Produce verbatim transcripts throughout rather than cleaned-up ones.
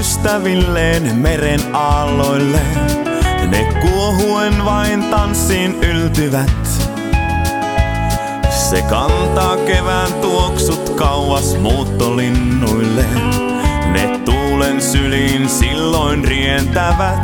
ystävilleen meren aalloille. Ne kuohuen vain tanssiin yltyvät. Se kantaa kevään tuoksut kauas muuttolinnuille. Ne tuulen syliin silloin rientävät.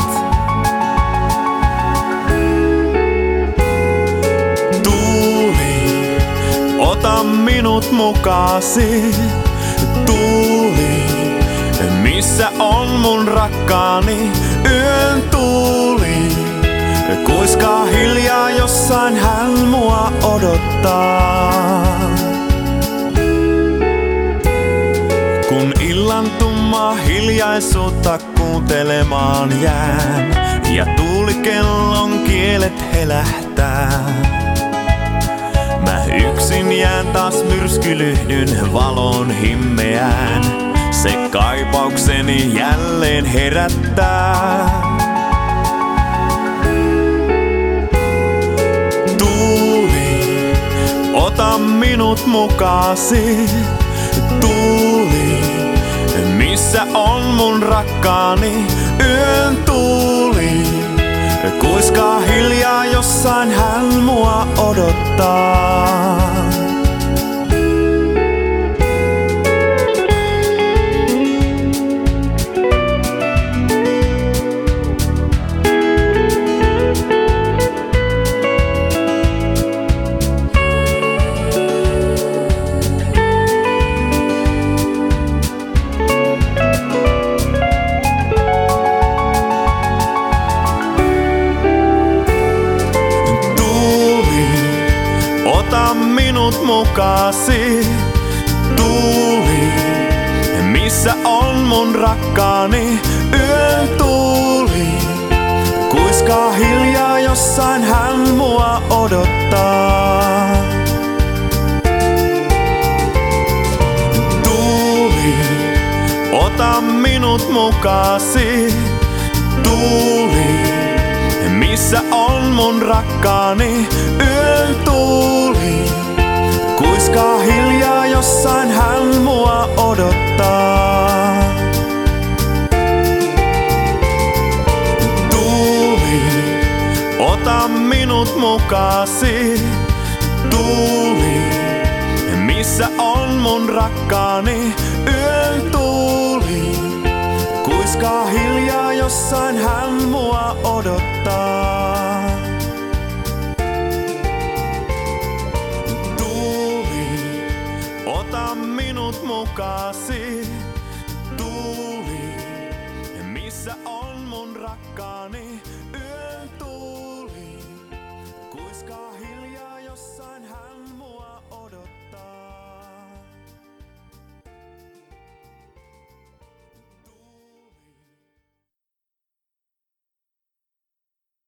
Tuuli, ota minut mukaasi. Tuuli, missä on mun rakkaani? Yön tuuli, kuiskaa hiljaa, jossain hän mua odottaa. Kun illan tummaa hiljaisuutta kuuntelemaan jään ja tuulikellon kielet helähtää, mä yksin jään taas myrskylyhdyn valon himmeään. Se kaipaukseni jälleen herättää. Tuuli, ota minut mukaasi. Tuuli, missä on mun rakkaani? Yön tuuli, kuiskaa hiljaa, jossain hän mua odottaa. Ota minut mukaasi. Tuuli, missä on mun rakkaani? Yön tuuli, kuiskaa hiljaa, jossain hän mua odottaa. Tuuli, ota minut mukaasi. Tuuli, missä on mun rakkaani? Yön tuuli, kuiskaa hiljaa, jossain hän mua odottaa. Tuuli, ota minut mukaasi. Tuuli, missä on mun rakkaani? Yön tuuli, kuiskaa hiljaa, jossain hän mua odottaa. Tuuli, ota minut mukaasi.